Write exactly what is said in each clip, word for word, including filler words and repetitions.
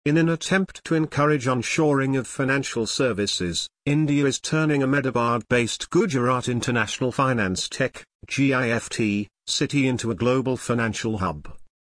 In an attempt to encourage onshoring of financial services, India is turning Ahmedabad-based Gujarat International Finance Tech (GIFT) City into a global financial hub.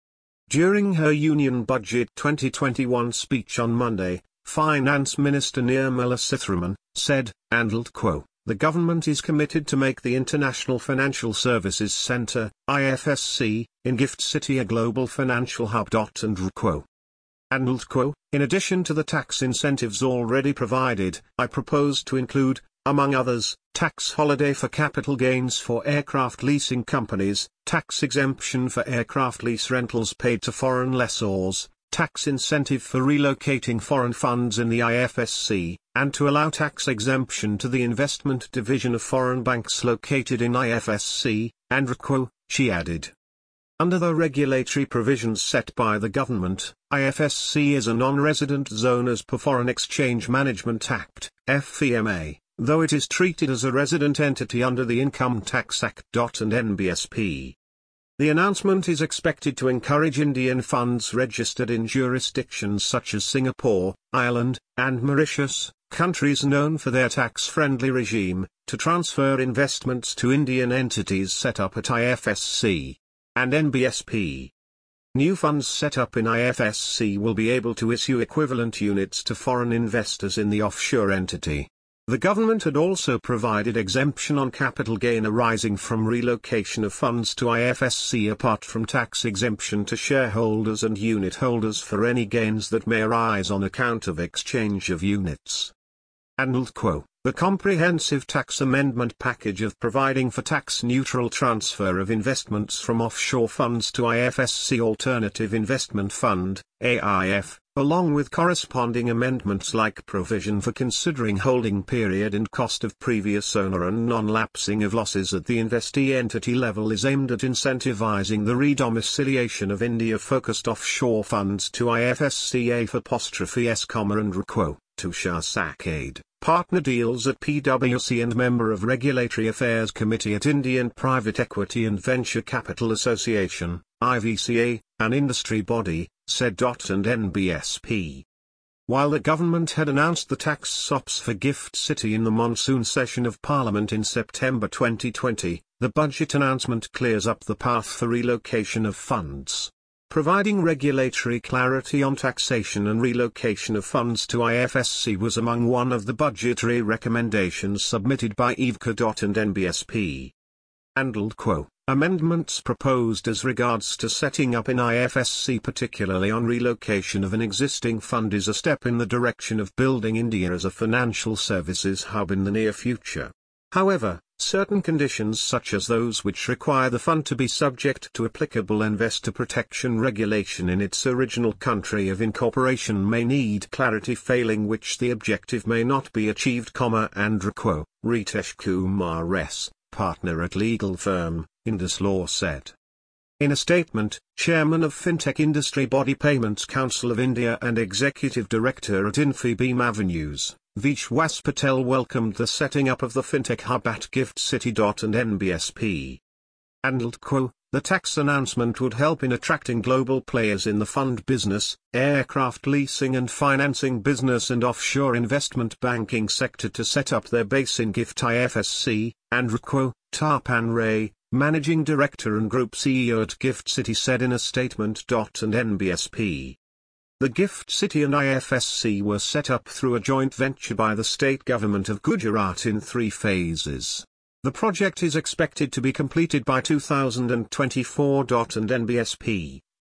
During her Union Budget twenty twenty-one speech on Monday, Finance Minister Nirmala Sitharaman said, and I'll quote, "The government is committed to make the International Financial Services Centre, I F S C, in Gift City a global financial hub." And I'll quote, And I'll quote, "In addition to the tax incentives already provided, I propose to include, among others, tax holiday for capital gains for aircraft leasing companies, tax exemption for aircraft lease rentals paid to foreign lessors, tax incentive for relocating foreign funds in the I F S C, and to allow tax exemption to the investment division of foreign banks located in I F S C, and R C O," she added. Under the regulatory provisions set by the government, I F S C is a non-resident zone as per Foreign Exchange Management Act, F E M A, though it is treated as a resident entity under the Income Tax Act. And N B S P. The announcement is expected to encourage Indian funds registered in jurisdictions such as Singapore, Ireland, and Mauritius, countries known for their tax-friendly regime, to transfer investments to Indian entities set up at I F S C and N B S P. New funds set up in I F S C will be able to issue equivalent units to foreign investors in the offshore entity. The government had also provided exemption on capital gain arising from relocation of funds to I F S C apart from tax exemption to shareholders and unit holders for any gains that may arise on account of exchange of units. And I'll quote, "The comprehensive tax amendment package of providing for tax-neutral transfer of investments from offshore funds to I F S C Alternative Investment Fund, A I F, along with corresponding amendments like provision for considering holding period and cost of previous owner and non-lapsing of losses at the investee entity level, is aimed at incentivizing the redomiciliation of India-focused offshore funds to I F S C A F apostrophe S, and R quote, Tushar Sakade, partner deals at P W C and member of Regulatory Affairs Committee at Indian Private Equity and Venture Capital Association, I V C A, an industry body, said. And N B S P. While the government had announced the tax S O Ps for Gift City in the monsoon session of Parliament in September twenty twenty, the budget announcement clears up the path for relocation of funds. Providing regulatory clarity on taxation and relocation of funds to I F S C was among one of the budgetary recommendations submitted by I V C A. And N B S P. And I'll quote, "Amendments proposed as regards to setting up an I F S C, particularly on relocation of an existing fund, is a step in the direction of building India as a financial services hub in the near future. However, certain conditions such as those which require the fund to be subject to applicable investor protection regulation in its original country of incorporation may need clarity, failing which the objective may not be achieved, and R quote, Ritesh Kumar S., partner at legal firm, Indus Law said. In a statement, Chairman of Fintech Industry Body Payments Council of India and Executive Director at Infibeam Avenues, Vishwas Patel welcomed the setting up of the Fintech Hub at Gift City. And N B S P. And I'll quote, "The tax announcement would help in attracting global players in the fund business, aircraft leasing and financing business and offshore investment banking sector to set up their base in Gift I F S C, and R quote, Tarpan Ray, Managing Director and Group C E O at Gift City, said in a statement. And N B S P. The Gift City and I F S C were set up through a joint venture by the state government of Gujarat in three phases. The project is expected to be completed by two thousand twenty-four. And N B S P.